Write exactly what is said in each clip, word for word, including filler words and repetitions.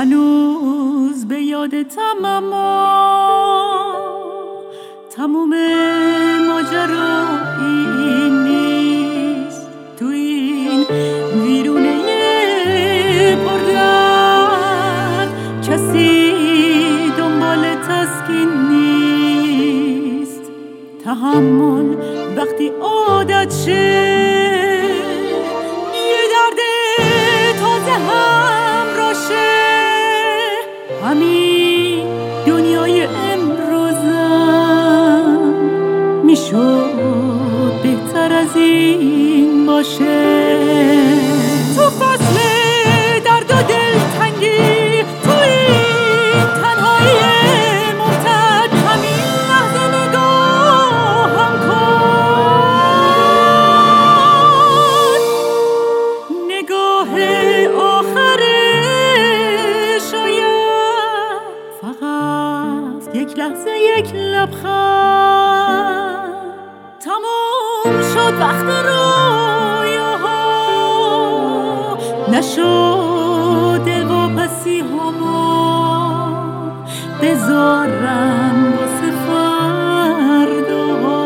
هنوز به یادتم اما تموم ماجرا این نیست. تو این ویرونه پردرد کسی دنبال تسکین نیست. تحمل وقتی عادت شه یه درد تازه همراه شه. همین دنیای امروزم میشد بهتر از این باشه. تو فصل درد و دلتنگی، تو این تنهایی ممتد، همین لحظه نگاهم کن. نگاه آخره شاید فقط یک لحظه، یک لبخند. تموم شد وقت رویاها، نشد دلواپسی هامون. بذارم واسه فرداها.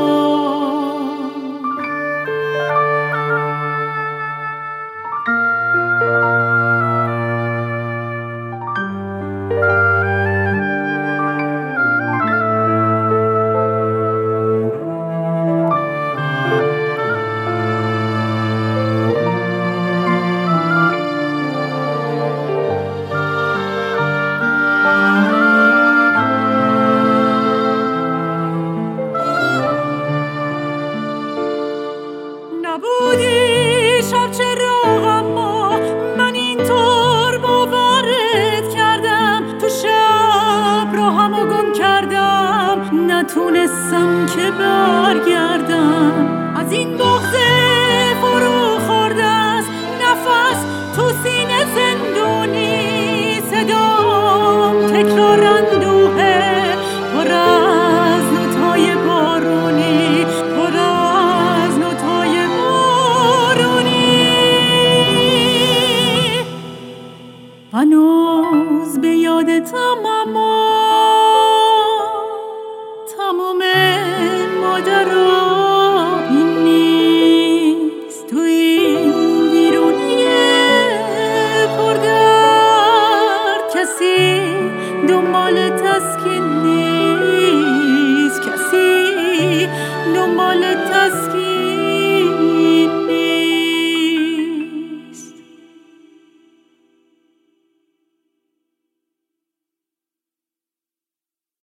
نبودی شب چراغ اما من اینطور باورت کردم. تو شب راهمو گم کردم، نتونستم که برگردم. از این بغض فرو خورده است نفس تو سینه زندونی. صدام تکرار اندوهه پر از نوت‌های بارونی، پر از نوت‌های بارونی. هنوز به یادتم اما تموم ماجرا این نیست. تو این ویرونه پردرد کسی دنبال تسکین نیست. کسی دنبال تسکین